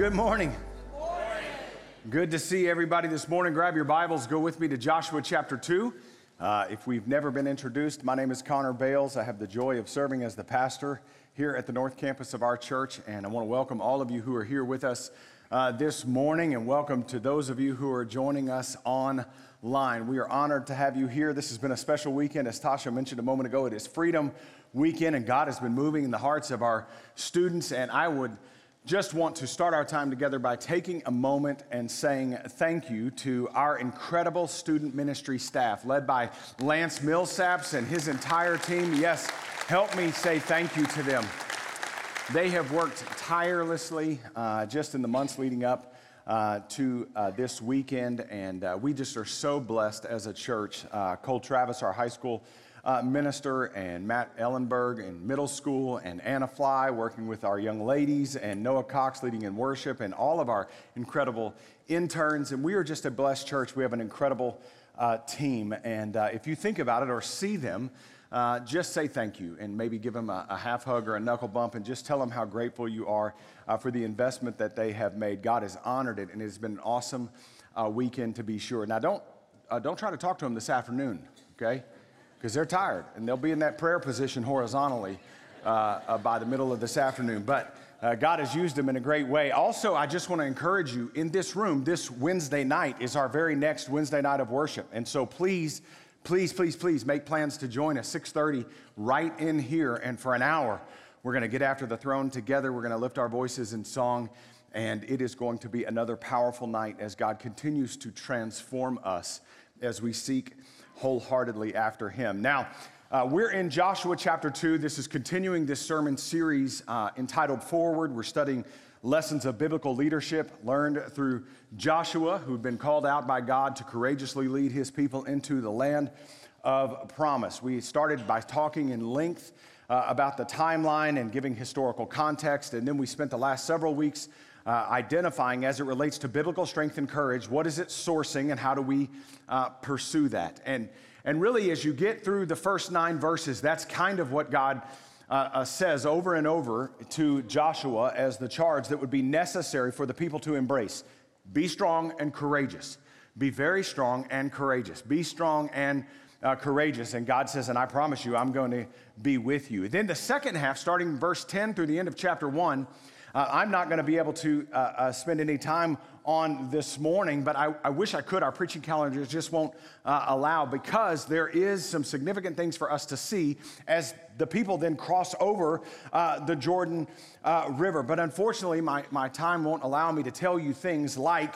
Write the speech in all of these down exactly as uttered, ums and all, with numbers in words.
Good morning. Good morning. Good to see everybody this morning. Grab your Bibles, go with me to Joshua chapter two. Uh, if we've never been introduced, my name is Connor Bales. I have the joy of serving as the pastor here at the North Campus of our church, and I want to welcome all of you who are here with us uh, this morning, and welcome to those of you who are joining us online. We are honored to have you here. This has been a special weekend. As Tasha mentioned a moment ago, it is Freedom Weekend, and God has been moving in the hearts of our students, and I would just want to start our time together by taking a moment and saying thank you to our incredible student ministry staff led by Lance Millsaps and his entire team. Yes, help me say thank you to them. They have worked tirelessly uh, just in the months leading up uh, to uh, this weekend, and uh, we just are so blessed as a church. Uh, Cole Travis, our high school Uh, minister, and Matt Ellenberg in middle school, and Anna Fly working with our young ladies, and Noah Cox leading in worship, and all of our incredible interns. And we are just a blessed church. We have an incredible uh, team. And uh, if you think about it or see them, uh, just say thank you and maybe give them a, a half hug or a knuckle bump and just tell them how grateful you are uh, for the investment that they have made. God has honored it, and it has been an awesome uh, weekend to be sure. Now, don't, uh, don't try to talk to them this afternoon, okay? Because they're tired, and they'll be in that prayer position horizontally uh, uh, by the middle of this afternoon. But uh, God has used them in a great way. Also, I just want to encourage you, in this room, this Wednesday night is our very next Wednesday night of worship. And so please, please, please, please make plans to join us six thirty right in here. And for an hour, we're going to get after the throne together. We're going to lift our voices in song. And it is going to be another powerful night as God continues to transform us as we seek wholeheartedly after him. Now, uh, we're in Joshua chapter two. This is continuing this sermon series uh, entitled Forward. We're studying lessons of biblical leadership learned through Joshua, who'd been called out by God to courageously lead his people into the land of promise. We started by talking in length uh, about the timeline and giving historical context, and then we spent the last several weeks Uh, identifying as it relates to biblical strength and courage, what is it sourcing and how do we uh, pursue that? And, and really, as you get through the first nine verses, that's kind of what God uh, uh, says over and over to Joshua as the charge that would be necessary for the people to embrace. Be strong and courageous. Be very strong and courageous. Be strong and uh, courageous. And God says, and I promise you, I'm going to be with you. Then the second half, starting verse ten through the end of chapter one, Uh, I'm not going to be able to uh, uh, spend any time on this morning, but I, I wish I could. Our preaching calendars just won't uh, allow, because there is some significant things for us to see as the people then cross over uh, the Jordan uh, River. But unfortunately, my, my time won't allow me to tell you things like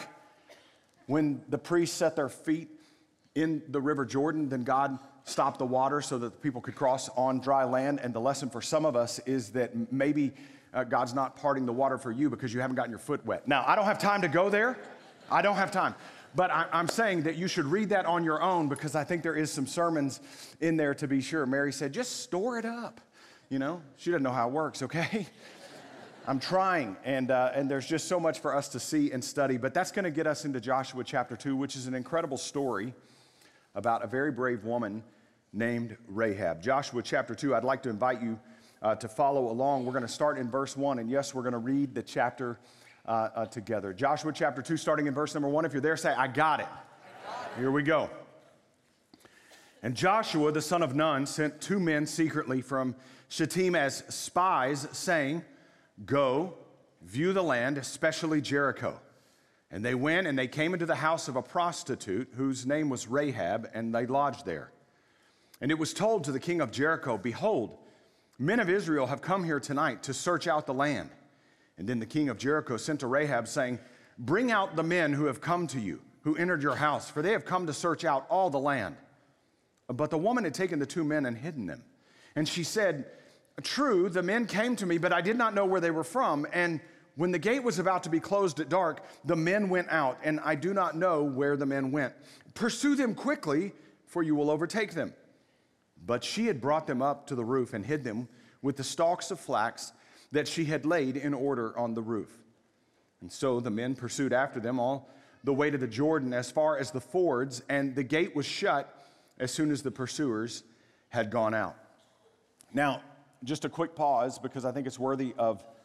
when the priests set their feet in the River Jordan, then God stopped the water so that the people could cross on dry land. And the lesson for some of us is that maybe Uh, God's not parting the water for you because you haven't gotten your foot wet. Now, I don't have time to go there. I don't have time. But I, I'm saying that you should read that on your own, because I think there is some sermons in there to be sure. Mary said, just store it up. You know, she doesn't know how it works, okay? I'm trying, and uh, and there's just so much for us to see and study. But that's going to get us into Joshua chapter two, which is an incredible story about a very brave woman named Rahab. Joshua chapter two, I'd like to invite you Uh, to follow along. We're going to start in verse one, and yes, we're going to read the chapter uh, uh, together. Joshua chapter two, starting in verse number one. If you're there, say, I got it. I got it. Here we go. And Joshua, the son of Nun, sent two men secretly from Shittim as spies, saying, go, view the land, especially Jericho. And they went, and they came into the house of a prostitute, whose name was Rahab, and they lodged there. And it was told to the king of Jericho, behold, men of Israel have come here tonight to search out the land. And then the king of Jericho sent to Rahab, saying, bring out the men who have come to you, who entered your house, for they have come to search out all the land. But the woman had taken the two men and hidden them. And she said, true, the men came to me, but I did not know where they were from. And when the gate was about to be closed at dark, the men went out, and I do not know where the men went. Pursue them quickly, for you will overtake them. But she had brought them up to the roof and hid them with the stalks of flax that she had laid in order on the roof. And so the men pursued after them all the way to the Jordan as far as the fords, and the gate was shut as soon as the pursuers had gone out. Now, just a quick pause, because I think it's worthy of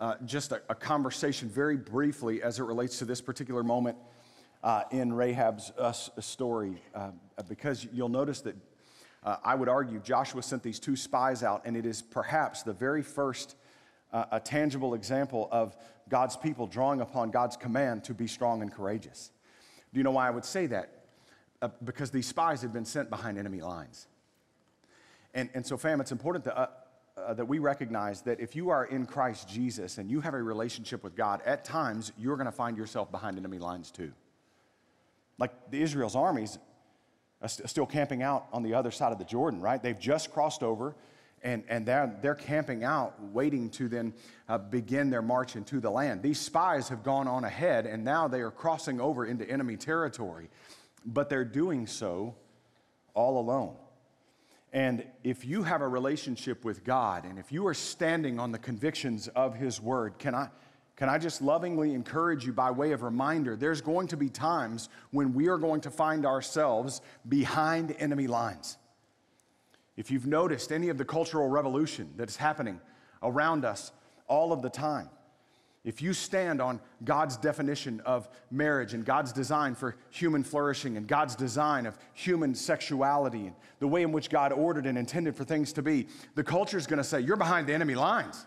uh, just a, a conversation very briefly as it relates to this particular moment uh, in Rahab's uh, story, uh, because you'll notice that uh, I would argue Joshua sent these two spies out, and it is perhaps the very first uh, a tangible example of God's people drawing upon God's command to be strong and courageous. Do you know why I would say that? Uh, because these spies had been sent behind enemy lines. And, and so, fam, it's important to, uh, uh, that we recognize that if you are in Christ Jesus and you have a relationship with God, at times you're going to find yourself behind enemy lines too. Like the Israel's armies are st- still camping out on the other side of the Jordan, right? They've just crossed over, and, and they're, they're camping out, waiting to then uh, begin their march into the land. These spies have gone on ahead, and now they are crossing over into enemy territory, but they're doing so all alone. And if you have a relationship with God, and if you are standing on the convictions of His Word, can I, can I just lovingly encourage you by way of reminder, there's going to be times when we are going to find ourselves behind enemy lines. If you've noticed any of the cultural revolution that is happening around us all of the time, if you stand on God's definition of marriage and God's design for human flourishing and God's design of human sexuality and the way in which God ordered and intended for things to be, the culture is going to say, you're behind the enemy lines.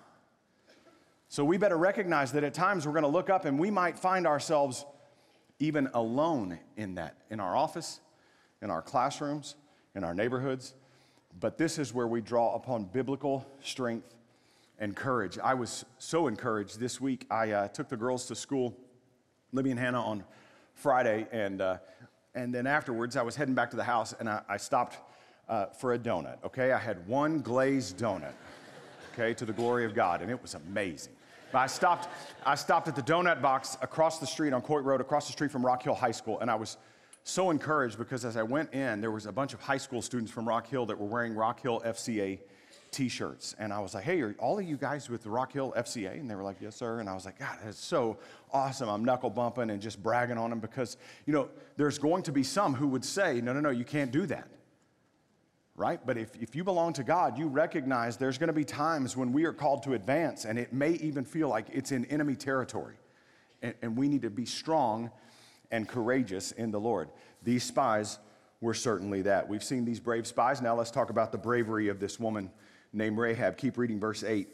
So we better recognize that at times we're going to look up and we might find ourselves even alone in that, in our office, in our classrooms, in our neighborhoods. But this is where we draw upon biblical strength and courage. I was so encouraged this week. I uh, took the girls to school, Libby and Hannah, on Friday, and uh, and then afterwards I was heading back to the house, and I, I stopped uh, for a donut, okay? I had one glazed donut, okay, to the glory of God, and it was amazing. But I stopped, I stopped at the donut box across the street on Coit Road, across the street from Rock Hill High School, and I was so encouraged because as I went in, there was a bunch of high school students from Rock Hill that were wearing Rock Hill F C A T-shirts. And I was like, hey, are all of you guys with the Rock Hill F C A? And they were like, yes, sir. And I was like, God, that's so awesome. I'm knuckle bumping and just bragging on them because, you know, there's going to be some who would say, no, no, no, you can't do that. Right? But if, if you belong to God, you recognize there's going to be times when we are called to advance, and it may even feel like it's in enemy territory. And, and we need to be strong and courageous in the Lord. These spies were certainly that. We've seen these brave spies. Now let's talk about the bravery of this woman named Rahab. Keep reading verse eight.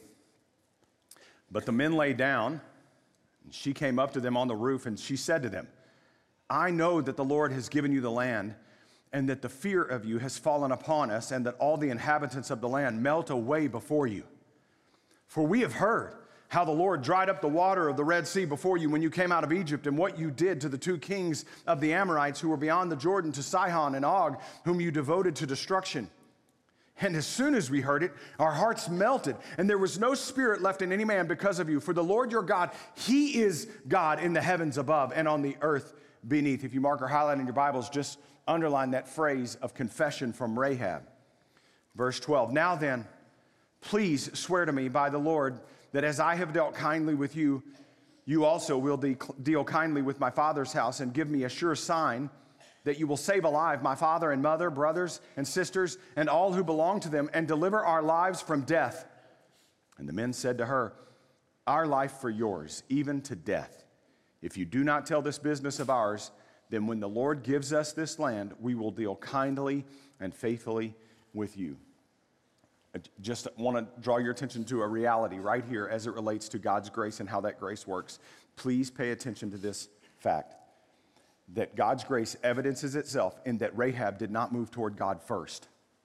But the men lay down, and she came up to them on the roof, and she said to them, I know that the Lord has given you the land, and that the fear of you has fallen upon us, and that all the inhabitants of the land melt away before you. For we have heard how the Lord dried up the water of the Red Sea before you when you came out of Egypt, and what you did to the two kings of the Amorites who were beyond the Jordan, to Sihon and Og, whom you devoted to destruction. And as soon as we heard it, our hearts melted, and there was no spirit left in any man because of you. For the Lord your God, He is God in the heavens above and on the earth beneath. If you mark or highlight in your Bibles, just underline that phrase of confession from Rahab. Verse twelve, now then, please swear to me by the Lord that as I have dealt kindly with you, you also will de- deal kindly with my father's house, and give me a sure sign that you will save alive my father and mother, brothers and sisters, and all who belong to them, and deliver our lives from death. And the men said to her, our life for yours, even to death. If you do not tell this business of ours, then when the Lord gives us this land, we will deal kindly and faithfully with you. I just want to draw your attention to a reality right here as it relates to God's grace and how that grace works. Please pay attention to this fact, that God's grace evidences itself in that Rahab did not move toward God first.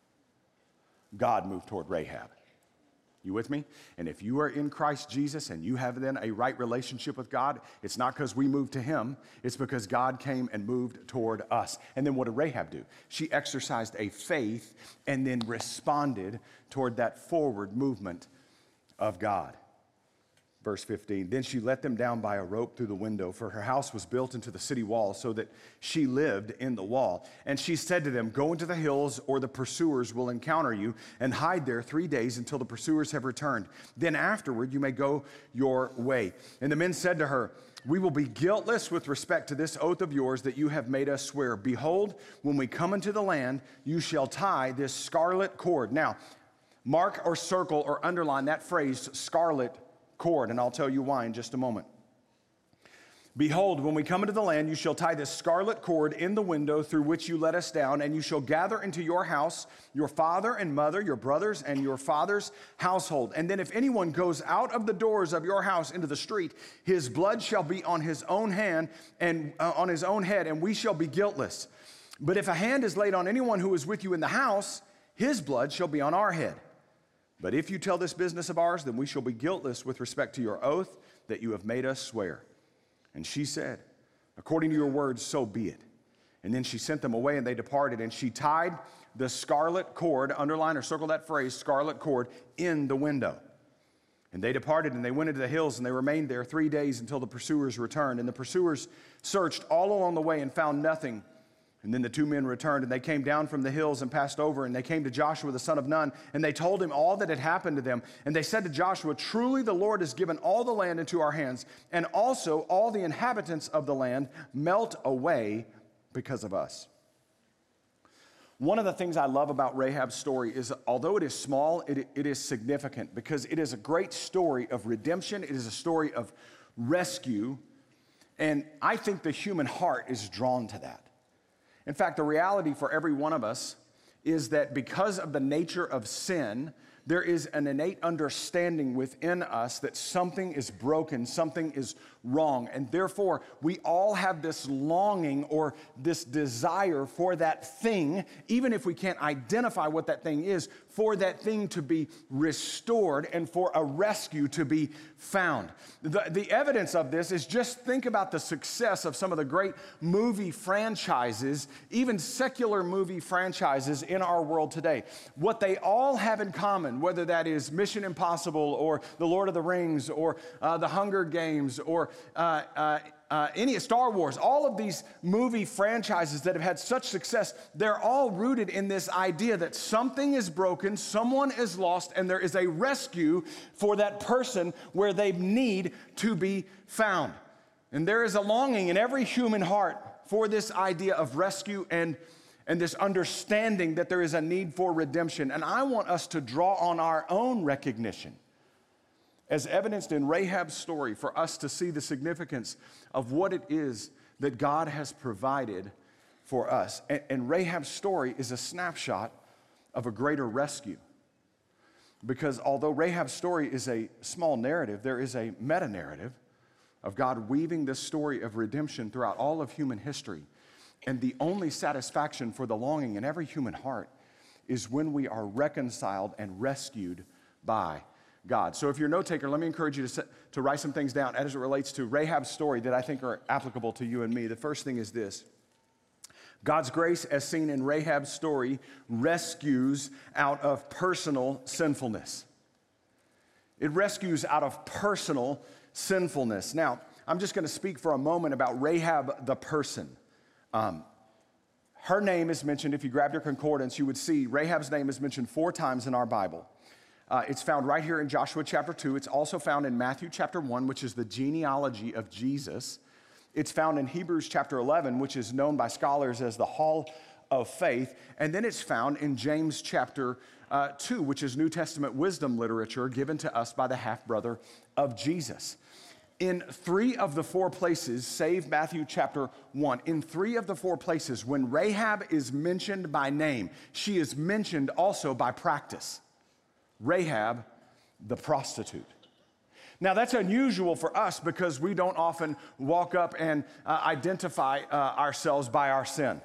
God moved toward Rahab. You with me? And if you are in Christ Jesus and you have then a right relationship with God, it's not because we moved to Him, it's because God came and moved toward us. And then what did Rahab do? She exercised a faith and then responded toward that forward movement of God. Verse fifteen, then she let them down by a rope through the window, for her house was built into the city wall, so that she lived in the wall. And she said to them, go into the hills, or the pursuers will encounter you, and hide there three days until the pursuers have returned. Then afterward you may go your way. And the men said to her, we will be guiltless with respect to this oath of yours that you have made us swear. Behold, when we come into the land, you shall tie this scarlet cord. Now, mark or circle or underline that phrase, scarlet cord, and I'll tell you why in just a moment. Behold, when we come into the land, you shall tie this scarlet cord in the window through which you let us down, and you shall gather into your house your father and mother, your brothers, and your father's household. And then if anyone goes out of the doors of your house into the street, his blood shall be on his own hand and uh, on his own head, and we shall be guiltless. But if a hand is laid on anyone who is with you in the house, his blood shall be on our head. But if you tell this business of ours, then we shall be guiltless with respect to your oath that you have made us swear. And she said, according to your words, so be it. And then she sent them away, and they departed. And she tied the scarlet cord, underline or circle that phrase, scarlet cord, in the window. And they departed, and they went into the hills, and they remained there three days until the pursuers returned. And the pursuers searched all along the way and found nothing. And then the two men returned, and they came down from the hills and passed over, and they came to Joshua the son of Nun, and they told him all that had happened to them. And they said to Joshua, truly the Lord has given all the land into our hands, and also all the inhabitants of the land melt away because of us. One of the things I love about Rahab's story is, although it is small, it, it is significant, because it is a great story of redemption. It is a story of rescue, and I think the human heart is drawn to that. In fact, the reality for every one of us is that because of the nature of sin, there is an innate understanding within us that something is broken, something is wrong, and therefore we all have this longing or this desire for that thing, even if we can't identify what that thing is, for that thing to be restored and for a rescue to be found. The, the evidence of this is just think about the success of some of the great movie franchises, even secular movie franchises in our world today. What they all have in common, whether that is Mission Impossible or The Lord of the Rings or uh, The Hunger Games or uh, uh, uh, any Star Wars, all of these movie franchises that have had such success, they're all rooted in this idea that something is broken, someone is lost, and there is a rescue for that person where they need to be found. And there is a longing in every human heart for this idea of rescue and and this understanding that there is a need for redemption. And I want us to draw on our own recognition, as evidenced in Rahab's story, for us to see the significance of what it is that God has provided for us. And, and Rahab's story is a snapshot of a greater rescue. Because although Rahab's story is a small narrative, there is a meta-narrative of God weaving this story of redemption throughout all of human history. And the only satisfaction for the longing in every human heart is when we are reconciled and rescued by God. So if you're a note taker, let me encourage you to, set, to write some things down as it relates to Rahab's story that I think are applicable to you and me. The first thing is this: God's grace, as seen in Rahab's story, rescues out of personal sinfulness. It rescues out of personal sinfulness. Now, I'm just going to speak for a moment about Rahab the person. Um, her name is mentioned, if you grabbed your concordance, you would see Rahab's name is mentioned four times in our Bible. Uh, it's found right here in Joshua chapter two. It's also found in Matthew chapter one, which is the genealogy of Jesus. It's found in Hebrews chapter eleven, which is known by scholars as the Hall of Faith. And then it's found in James chapter uh, two, which is New Testament wisdom literature given to us by the half-brother of Jesus. In three of the four places, save Matthew chapter one, in three of the four places, when Rahab is mentioned by name, she is mentioned also by practice. Rahab, the prostitute. Now, that's unusual for us because we don't often walk up and uh, identify uh, ourselves by our sin.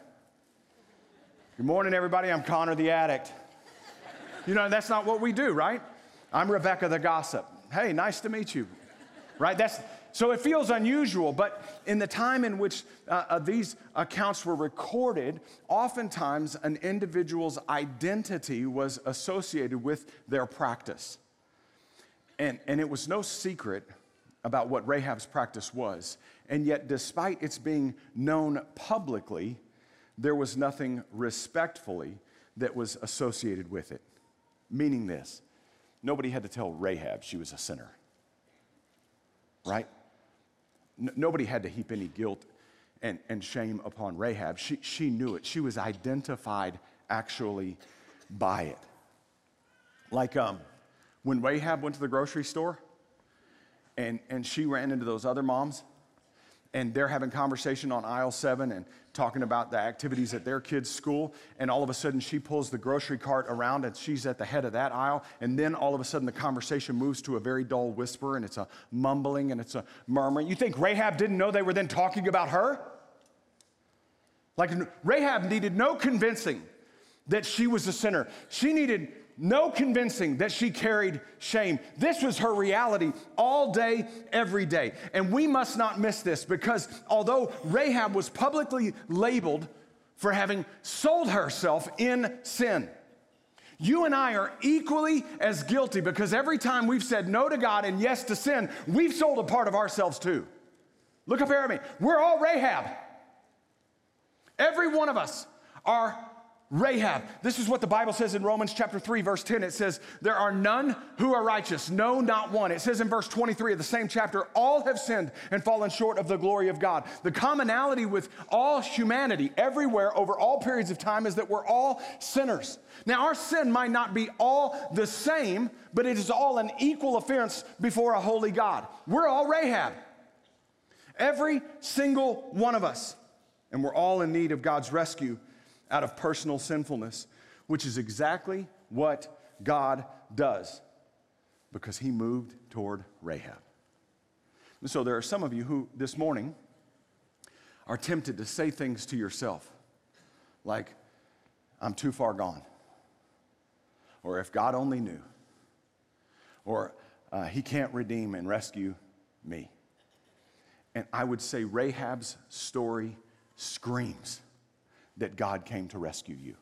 Good morning, everybody. I'm Connor the addict. You know, that's not what we do, right? I'm Rebecca the gossip. Hey, nice to meet you. Right? That's, so it feels unusual, but in the time in which uh, uh, these accounts were recorded, oftentimes an individual's identity was associated with their practice. And, and it was no secret about what Rahab's practice was. And yet, despite its being known publicly, there was nothing respectfully that was associated with it. Meaning this: nobody had to tell Rahab she was a sinner. Right? N- nobody had to heap any guilt and, and shame upon Rahab. She, she knew it. She was identified actually by it. Like um, when Rahab went to the grocery store and, and she ran into those other moms, and they're having conversation on aisle seven and talking about the activities at their kids' school, and all of a sudden she pulls the grocery cart around and she's at the head of that aisle, and then all of a sudden the conversation moves to a very dull whisper, and it's a mumbling and it's a murmuring. You think Rahab didn't know they were then talking about her? Like, Rahab needed no convincing that she was a sinner. She needed no convincing that she carried shame. This was her reality all day, every day. And we must not miss this, because although Rahab was publicly labeled for having sold herself in sin, you and I are equally as guilty, because every time we've said no to God and yes to sin, we've sold a part of ourselves too. Look up here at me. We're all Rahab. Every one of us are Rahab. This is what the Bible says in Romans chapter three, verse ten. It says, there are none who are righteous, no, not one. It says in verse twenty-three of the same chapter, all have sinned and fallen short of the glory of God. The commonality with all humanity everywhere over all periods of time is that we're all sinners. Now, our sin might not be all the same, but it is all an equal offense before a holy God. We're all Rahab. Every single one of us. And we're all in need of God's rescue out of personal sinfulness, which is exactly what God does, because he moved toward Rahab. And so there are some of you who this morning are tempted to say things to yourself like, I'm too far gone, or if God only knew, or uh, he can't redeem and rescue me. And I would say Rahab's story screams that God came to rescue you.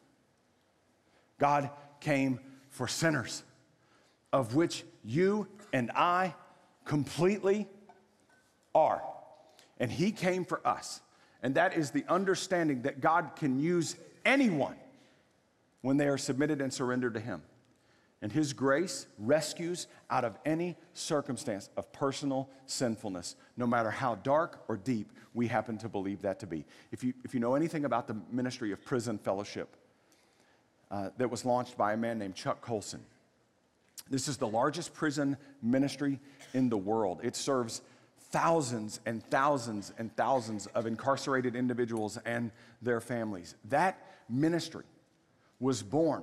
God came for sinners, of which you and I completely are. And he came for us. And that is the understanding that God can use anyone when they are submitted and surrendered to him. And his grace rescues out of any circumstance of personal sinfulness, no matter how dark or deep we happen to believe that to be. If you, if you know anything about the ministry of Prison Fellowship uh, that was launched by a man named Chuck Colson, this is the largest prison ministry in the world. It serves thousands and thousands and thousands of incarcerated individuals and their families. That ministry was born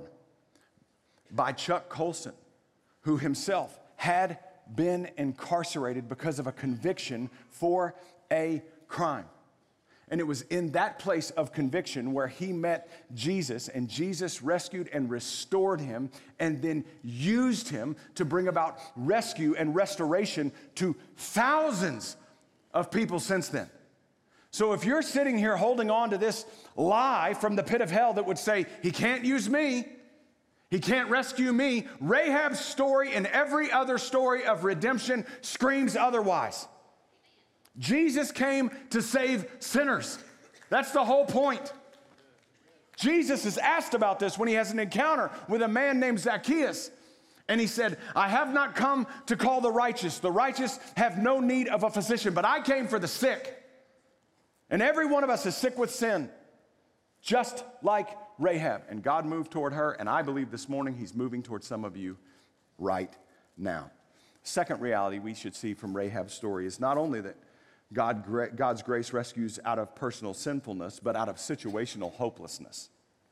by Chuck Colson, who himself had been incarcerated because of a conviction for a crime. And it was in that place of conviction where he met Jesus, and Jesus rescued and restored him, and then used him to bring about rescue and restoration to thousands of people since then. So if you're sitting here holding on to this lie from the pit of hell that would say, he can't use me, he can't rescue me, Rahab's story and every other story of redemption screams otherwise. Jesus came to save sinners. That's the whole point. Jesus is asked about this when he has an encounter with a man named Zacchaeus. And he said, I have not come to call the righteous. The righteous have no need of a physician, but I came for the sick. And every one of us is sick with sin, just like Rahab. And God moved toward her, and I believe this morning he's moving toward some of you right now. Second reality we should see from Rahab's story is not only that God, God's grace rescues out of personal sinfulness, but out of situational hopelessness.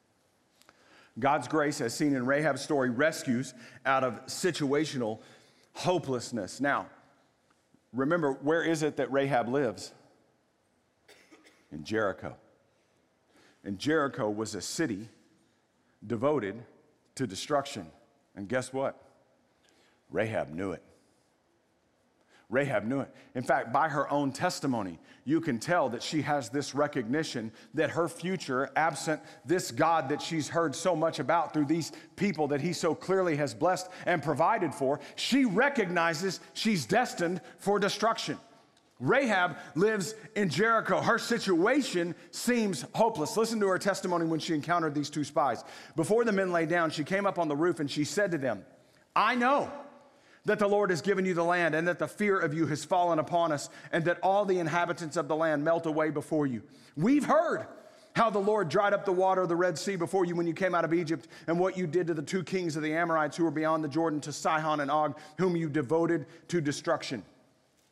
God's grace, as seen in Rahab's story, rescues out of situational hopelessness. Now, remember, where is it that Rahab lives? In Jericho. And Jericho was a city devoted to destruction. And guess what? Rahab knew it. Rahab knew it. In fact, by her own testimony, you can tell that she has this recognition that her future, absent this God that she's heard so much about through these people that he so clearly has blessed and provided for, she recognizes she's destined for destruction. Rahab lives in Jericho. Her situation seems hopeless. Listen to her testimony when she encountered these two spies. Before the men lay down, she came up on the roof and she said to them, I know that the Lord has given you the land, and that the fear of you has fallen upon us, and that all the inhabitants of the land melt away before you. We've heard how the Lord dried up the water of the Red Sea before you when you came out of Egypt, and what you did to the two kings of the Amorites who were beyond the Jordan, to Sihon and Og, whom you devoted to destruction.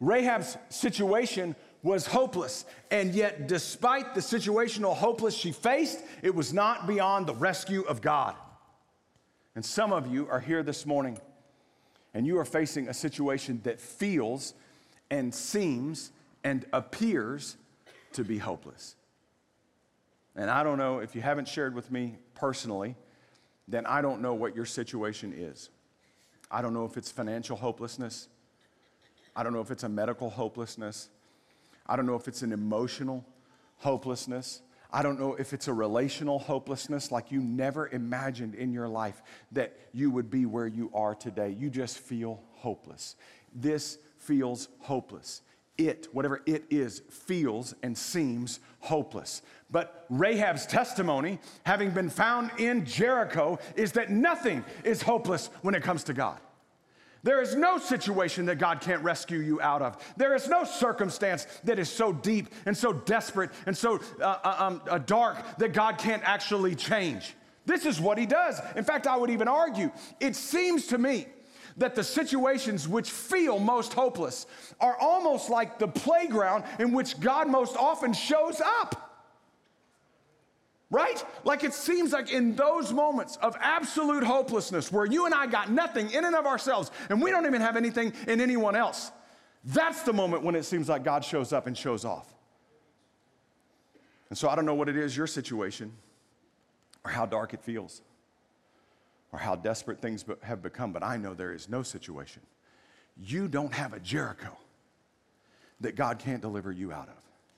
Rahab's situation was hopeless, and yet despite the situational hopeless she faced, it was not beyond the rescue of God. And some of you are here this morning, and you are facing a situation that feels and seems and appears to be hopeless. And I don't know, if you haven't shared with me personally, then I don't know what your situation is. I don't know if it's financial hopelessness. I don't know if it's a medical hopelessness. I don't know if it's an emotional hopelessness. I don't know if it's a relational hopelessness, like you never imagined in your life that you would be where you are today. You just feel hopeless. This feels hopeless. It, whatever it is, feels and seems hopeless. But Rahab's testimony, having been found in Jericho, is that nothing is hopeless when it comes to God. There is no situation that God can't rescue you out of. There is no circumstance that is so deep and so desperate and so uh, um, uh, dark that God can't actually change. This is what he does. In fact, I would even argue, it seems to me that the situations which feel most hopeless are almost like the playground in which God most often shows up. Right? Like it seems like in those moments of absolute hopelessness where you and I got nothing in and of ourselves and we don't even have anything in anyone else, that's the moment when it seems like God shows up and shows off. And so I don't know what it is, your situation, or how dark it feels, or how desperate things have become, but I know there is no situation. You don't have a Jericho that God can't deliver you out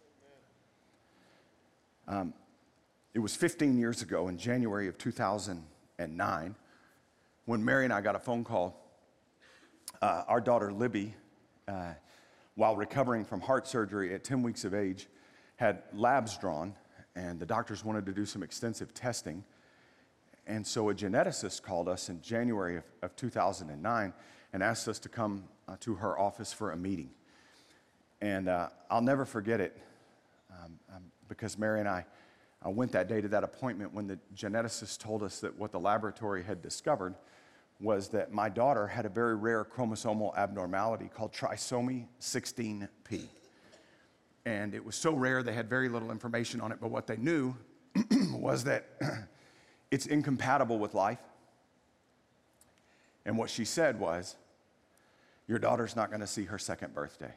of. Um, It was fifteen years ago in January of two thousand nine when Mary and I got a phone call. Uh, our daughter Libby, uh, while recovering from heart surgery at ten weeks of age, had labs drawn, and the doctors wanted to do some extensive testing. And so a geneticist called us in January of, of two thousand nine and asked us to come uh, to her office for a meeting. And uh, I'll never forget it um, um, because Mary and I I went that day to that appointment when the geneticist told us that what the laboratory had discovered was that my daughter had a very rare chromosomal abnormality called trisomy sixteen p. And it was so rare they had very little information on it, but what they knew was that it's incompatible with life. And what she said was, your daughter's not going to see her second birthday.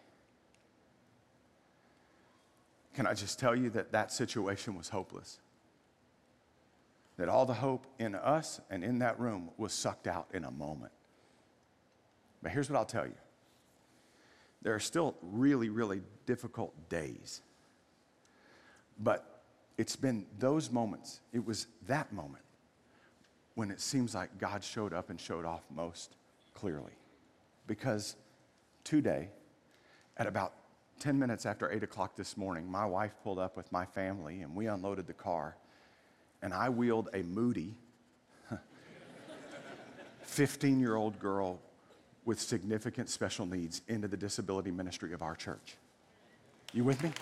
Can I just tell you that that situation was hopeless? That all the hope in us and in that room was sucked out in a moment. But here's what I'll tell you. There are still really, really difficult days. But it's been those moments, it was that moment when it seems like God showed up and showed off most clearly. Because today, at about ten minutes after eight o'clock this morning, my wife pulled up with my family and we unloaded the car, and I wheeled a moody fifteen-year-old girl with significant special needs into the disability ministry of our church. You with me?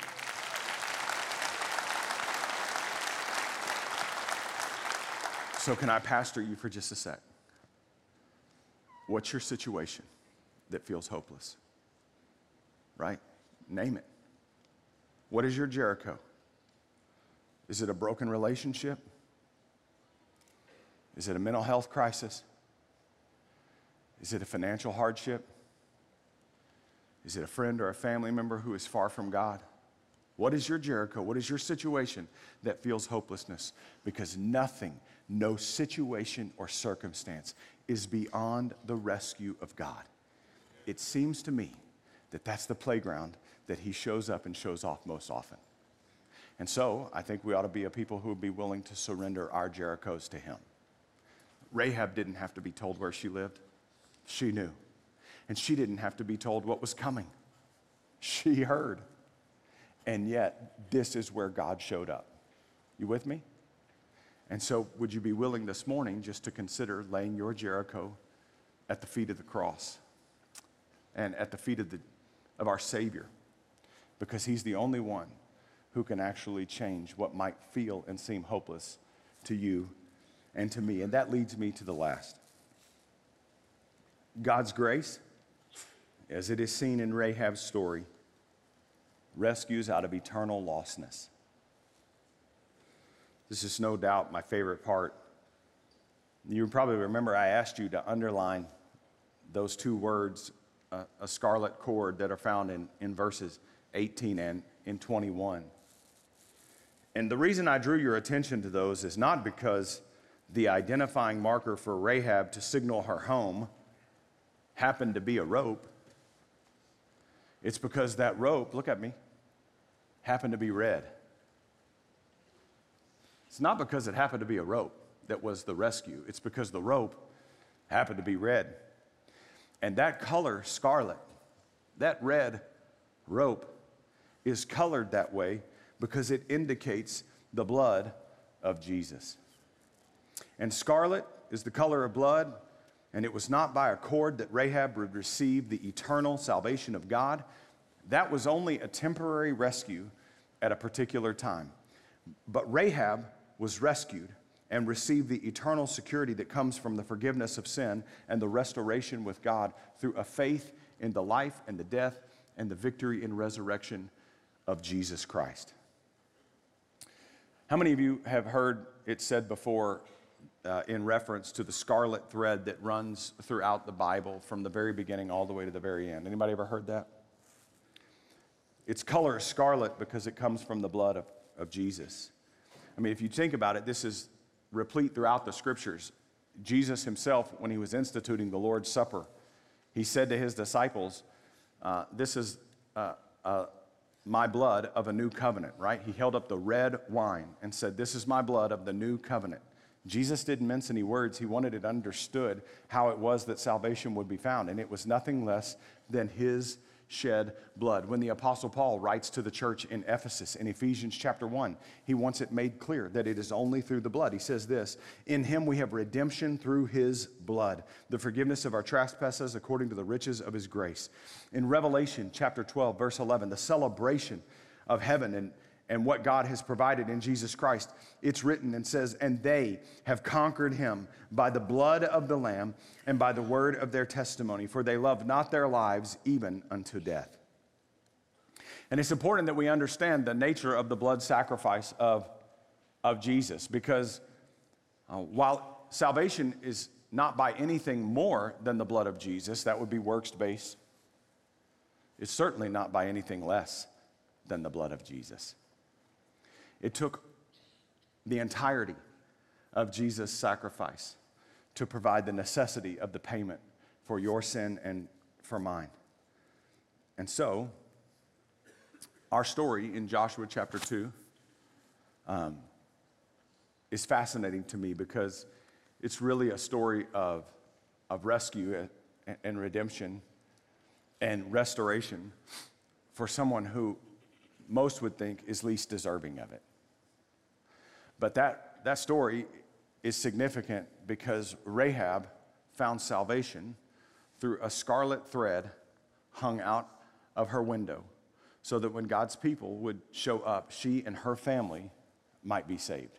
So can I pastor you for just a sec? What's your situation that feels hopeless? Right? Name it. What is your Jericho? Is it a broken relationship? Is it a mental health crisis? Is it a financial hardship? Is it a friend or a family member who is far from God? What is your Jericho? What is your situation that feels hopelessness? Because nothing, no situation or circumstance is beyond the rescue of God. It seems to me that that's the playground that he shows up and shows off most often. And so I think we ought to be a people who would be willing to surrender our Jerichos to him. Rahab didn't have to be told where she lived. She knew. And she didn't have to be told what was coming. She heard. And yet, this is where God showed up. You with me? And so would you be willing this morning just to consider laying your Jericho at the feet of the cross and at the feet of, the, of our Savior? Because he's the only one who can actually change what might feel and seem hopeless to you and to me. And that leads me to the last. God's grace as it is seen in Rahab's story, rescues out of eternal lostness. This is no doubt my favorite part. You probably remember I asked you to underline those two words, uh, a scarlet cord, that are found in, in verses eighteen and in twenty-one. And the reason I drew your attention to those is not because the identifying marker for Rahab to signal her home happened to be a rope. It's because that rope, look at me, happened to be red. It's not because it happened to be a rope that was the rescue. It's because the rope happened to be red. And that color, scarlet, that red rope is colored that way because it indicates the blood of Jesus. And scarlet is the color of blood, and it was not by a cord that Rahab would receive the eternal salvation of God. That was only a temporary rescue at a particular time. But Rahab was rescued and received the eternal security that comes from the forgiveness of sin and the restoration with God through a faith in the life and the death and the victory and resurrection of Jesus Christ. How many of you have heard it said before uh, in reference to the scarlet thread that runs throughout the Bible from the very beginning all the way to the very end? Anybody ever heard that? Its color is scarlet because it comes from the blood of, of Jesus. I mean, if you think about it, this is replete throughout the scriptures. Jesus himself, when he was instituting the Lord's Supper, he said to his disciples, uh, this is uh, uh, my blood of a new covenant, right? He held up the red wine and said, this is my blood of the new covenant. Jesus didn't mince any words. He wanted it understood how it was that salvation would be found, and it was nothing less than his shed blood. When the Apostle Paul writes to the church in Ephesus in Ephesians chapter one, he wants it made clear that it is only through the blood. He says this, in him we have redemption through his blood, the forgiveness of our trespasses according to the riches of his grace. In Revelation chapter twelve, verse eleven, the celebration of heaven and and what God has provided in Jesus Christ, it's written and says, and they have conquered him by the blood of the Lamb and by the word of their testimony, for they love not their lives even unto death. And it's important that we understand the nature of the blood sacrifice of, of Jesus, because uh, while salvation is not by anything more than the blood of Jesus, that would be works-based, it's certainly not by anything less than the blood of Jesus. It took the entirety of Jesus' sacrifice to provide the necessity of the payment for your sin and for mine. And so, our story in Joshua chapter two um, is fascinating to me because it's really a story of, of rescue and, and redemption and restoration for someone who most would think is least deserving of it. But that, that story is significant because Rahab found salvation through a scarlet thread hung out of her window so that when God's people would show up, she and her family might be saved.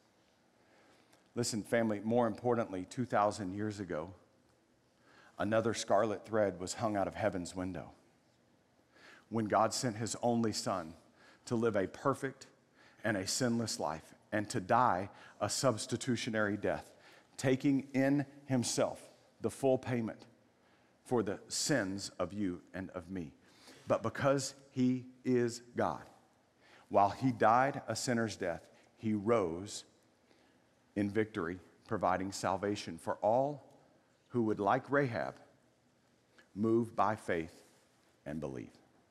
Listen, family, more importantly, two thousand years ago, another scarlet thread was hung out of heaven's window when God sent his only son to live a perfect and a sinless life and to die a substitutionary death, taking in himself the full payment for the sins of you and of me. But because he is God, while he died a sinner's death, he rose in victory, providing salvation for all who would, like Rahab, move by faith and believe.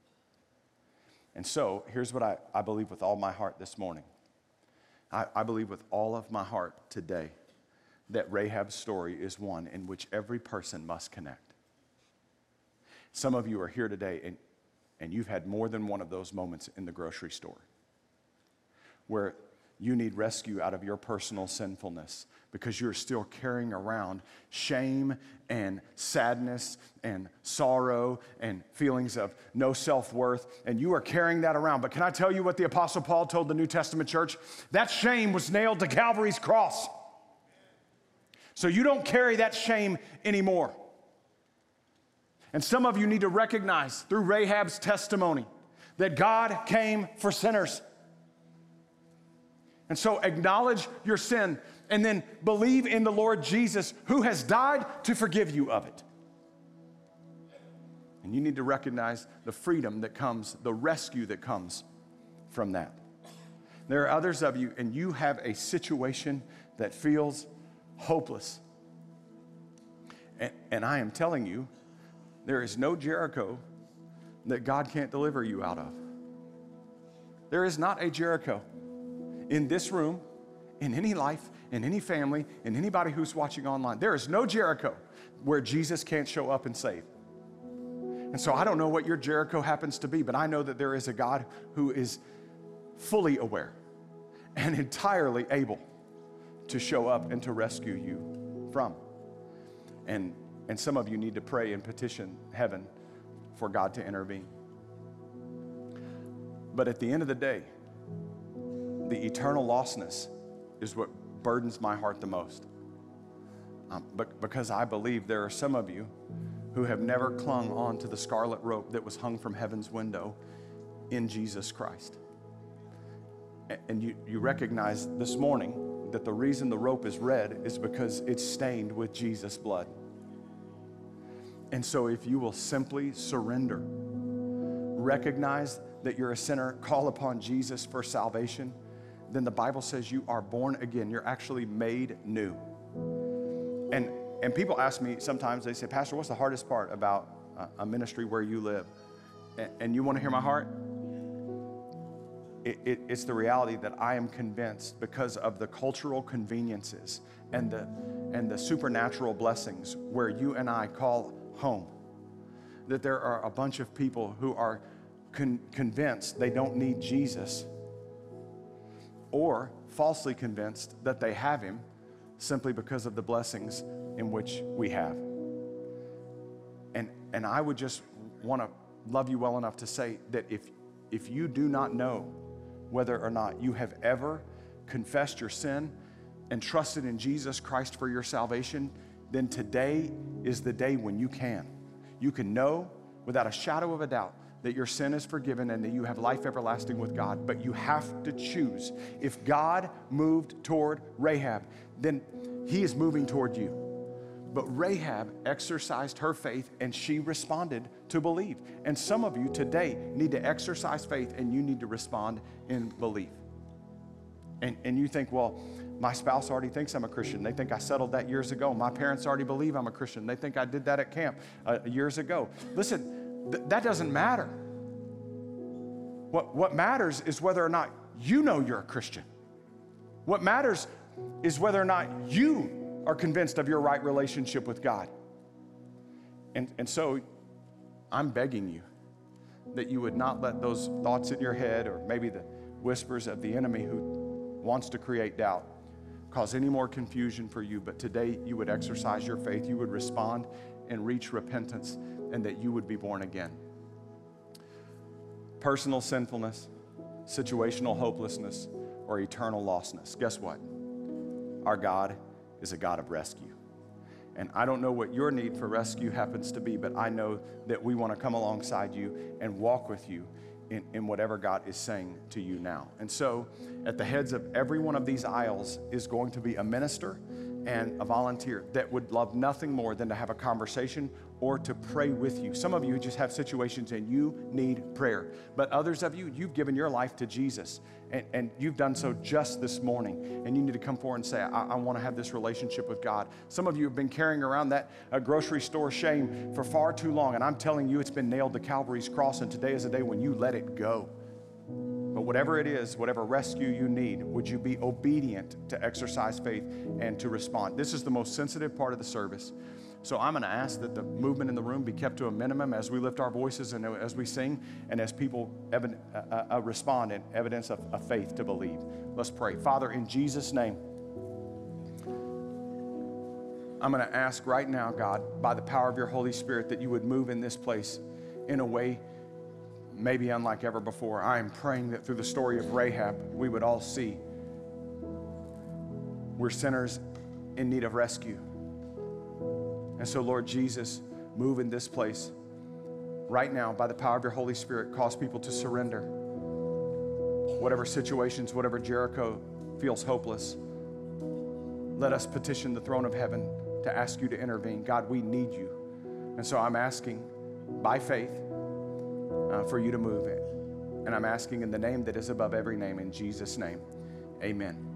And so, here's what I, I believe with all my heart this morning. I, I believe with all of my heart today that Rahab's story is one in which every person must connect. Some of you are here today and, and you've had more than one of those moments in the grocery store where you need rescue out of your personal sinfulness because you're still carrying around shame and sadness and sorrow and feelings of no self-worth, and you are carrying that around. But can I tell you what the Apostle Paul told the New Testament church? That shame was nailed to Calvary's cross. So you don't carry that shame anymore. And some of you need to recognize through Rahab's testimony that God came for sinners. And so acknowledge your sin and then believe in the Lord Jesus, who has died to forgive you of it. And you need to recognize the freedom that comes, the rescue that comes from that. There are others of you, and you have a situation that feels hopeless. And, and I am telling you, there is no Jericho that God can't deliver you out of. There is not a Jericho in this room, in any life, in any family, in anybody who's watching online. There is no Jericho where Jesus can't show up and save. And so I don't know what your Jericho happens to be, but I know that there is a God who is fully aware and entirely able to show up and to rescue you from. And, and some of you need to pray and petition heaven for God to intervene. But at the end of the day, the eternal lostness is what burdens my heart the most. Um, but because I believe there are some of you who have never clung on to the scarlet rope that was hung from heaven's window in Jesus Christ. And you, you recognize this morning that the reason the rope is red is because it's stained with Jesus' blood. And so if you will simply surrender, recognize that you're a sinner, call upon Jesus for salvation, then the Bible says you are born again. You're actually made new. And And people ask me sometimes, they say, Pastor, what's the hardest part about a ministry where you live? And you want to hear my heart? It, it, it's the reality that I am convinced, because of the cultural conveniences and the, and the supernatural blessings where you and I call home, that there are a bunch of people who are con- convinced they don't need Jesus, or falsely convinced that they have him simply because of the blessings in which we have. And, and I would just want to love you well enough to say that if, if you do not know whether or not you have ever confessed your sin and trusted in Jesus Christ for your salvation, then today is the day when you can. You can know without a shadow of a doubt that your sin is forgiven and that you have life everlasting with God, but you have to choose. If God moved toward Rahab, then he is moving toward you. But Rahab exercised her faith and she responded to believe. And some of you today need to exercise faith and you need to respond in belief. And, and you think, well, my spouse already thinks I'm a Christian. They think I settled that years ago. My parents already believe I'm a Christian. They think I did that at camp uh, years ago. Listen, th- that doesn't matter. What, what matters is whether or not you know you're a Christian. What matters is whether or not you are convinced of your right relationship with God. And, and so I'm begging you that you would not let those thoughts in your head, or maybe the whispers of the enemy who wants to create doubt, cause any more confusion for you. But today you would exercise your faith, you would respond and reach repentance, and that you would be born again. Personal sinfulness, situational hopelessness, or eternal lostness. Guess what? Our God is a God of rescue. And I don't know what your need for rescue happens to be, but I know that we want to come alongside you and walk with you in, in whatever God is saying to you now. And so at the heads of every one of these aisles is going to be a minister and a volunteer that would love nothing more than to have a conversation or to pray with you. Some of you just have situations and you need prayer. But others of you, you've given your life to Jesus, and, and you've done so just this morning, and you need to come forward and say, I, I want to have this relationship with God. Some of you have been carrying around that uh, grocery store shame for far too long, and I'm telling you it's been nailed to Calvary's cross, and today is the day when you let it go. But whatever it is, whatever rescue you need, would you be obedient to exercise faith and to respond? This is the most sensitive part of the service. So I'm going to ask that the movement in the room be kept to a minimum as we lift our voices and as we sing and as people evident, uh, uh, respond in evidence of, of faith to believe. Let's pray. Father, in Jesus' name, I'm going to ask right now, God, by the power of your Holy Spirit, that you would move in this place in a way maybe unlike ever before. I am praying that through the story of Rahab, we would all see we're sinners in need of rescue. And so, Lord Jesus, move in this place right now, by the power of your Holy Spirit, cause people to surrender. Whatever situations, whatever Jericho feels hopeless, let us petition the throne of heaven to ask you to intervene. God, we need you. And so I'm asking by faith uh, for you to move it. And I'm asking in the name that is above every name, in Jesus' name, amen.